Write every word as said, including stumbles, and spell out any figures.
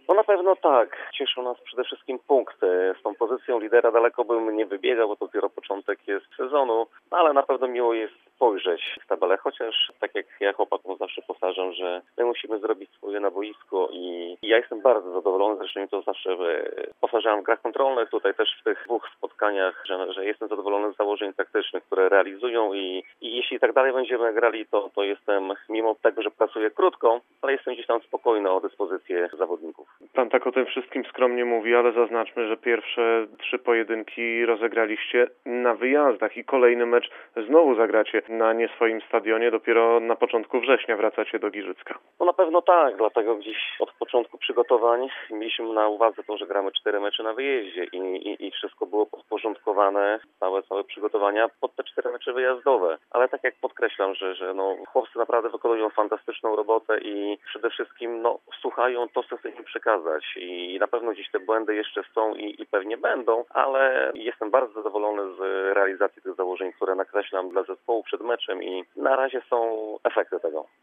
No na pewno tak. Cieszą nas przede wszystkim punkty. Z tą pozycją lidera daleko bym nie wybiegał, bo to dopiero początek jest sezonu, no ale na pewno miło jest spojrzeć w tabelę, chociaż tak jak ja chłopakom zawsze powtarzam, że my musimy zrobić swoje na boisku i, i ja jestem bardzo zadowolony, zresztą to zawsze e, powtarzałem w grach kontrolnych, tutaj też w tych dwóch spotkaniach, że, że jestem zadowolony z założeń taktycznych, które realizują i, i jeśli tak dalej będziemy grali, to, to jestem, mimo tego, że pracuję krótko, ale jestem gdzieś tam spokojny o dyspozycję zawodników. Pan tak o tym wszystkim skromnie mówi, ale zaznaczmy, że pierwsze trzy pojedynki rozegraliście na wyjazdach i kolejny mecz znowu zagracie na nie swoim stadionie. Dopiero na początku września wracacie do Giżycka. No na pewno tak, dlatego gdzieś od początku przygotowań mieliśmy na uwadze to, że gramy cztery mecze na wyjeździe i, i, i wszystko było podporządkowane, całe, całe przygotowania pod te cztery mecze wyjazdowe. Ale tak jak podkreślam, że, że no, chłopcy naprawdę wykonują fantastyczną robotę i przede wszystkim no, słuchają to, co chcę im przekazać i na pewno gdzieś te błędy jeszcze są i, i pewnie będą, ale jestem bardzo zadowolony z realizacji tych założeń, które nakreślam dla zespołu przed meczem i na razie są efekty tego.